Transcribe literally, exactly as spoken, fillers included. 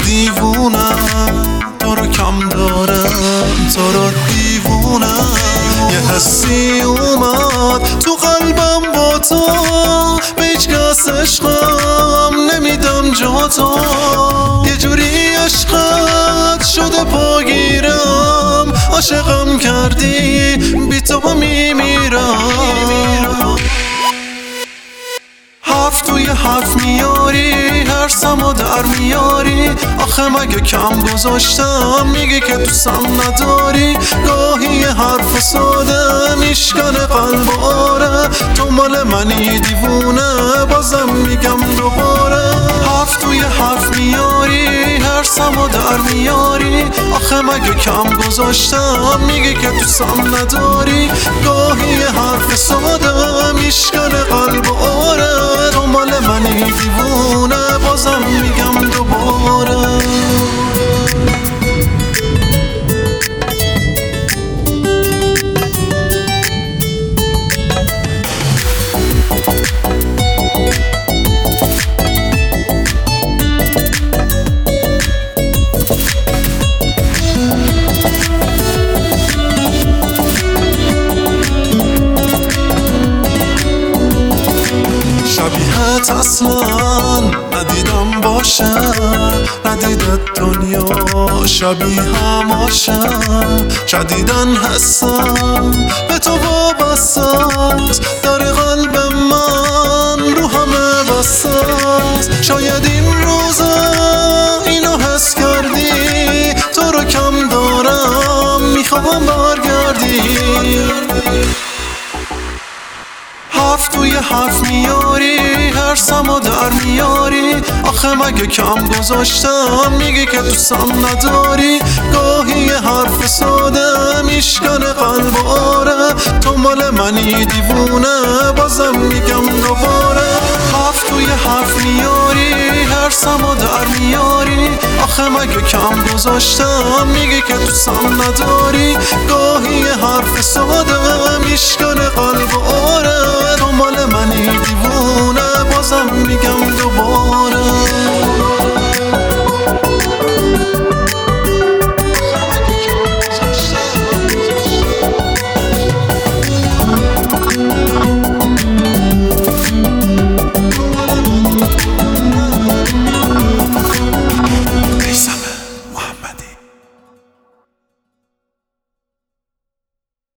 دیوونم، تو رو کم دارم، تو رو دیوونم. یه حسی اومد تو قلبم با تو، به هیچ کس عشقم نمیدم جا تو. یه جوری عشقت شده پاگیرم، عاشقم کردی بی تو میمیرم. حرف توی حرف میاری، هرسمو در میاری. آخه مگه کم گذاشتم میگی که دوستم نداری؟ گاهی یه حرف ساده میشکنه قلب آره، تو مال منی دیوونه، بازم میگم دوباره. حرف توی حرف میاری، هرسمو در میاری. آخه مگه کم گذاشتم میگی که دوستم نداری؟ گاهی یه حرف ساده میشکنه قلب آره، تو مال منی دیوونه، بازم میگم دوباره. شبیهت اصلا ندیدم باشم، ندیدت دنیا شبیه هماشم. جدیدن حسم به تو وابسته‌ست، در قلب من رو همه بسته‌ست. شاید این روزا اینو حس کردی، تو رو کم دارم میخوام برگردی. حرف توی حرف میاری، هرسمو در میاری. آخه مگه کم گذاشتم میگی که دوستم نداری؟ گاهی یه حرف ساده میشکنه قلب آره، تو مال منی دیوونه، بازم میگم دوباره. حرف توی حرف میاری، هرسمو در میاری. آخه مگه کم گذاشتم میگی که دوستم نداری؟ گاهی یه حرف ساده میشکنه قلب آره، تو مال منی دیوونه،